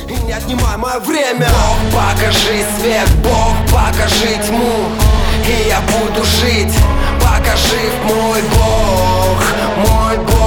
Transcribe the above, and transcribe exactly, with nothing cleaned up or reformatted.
и не отнимай мое время. Бог, покажи свет, Бог, покажи тьму, и я буду жить. Покажи мой Бог, мой Бог.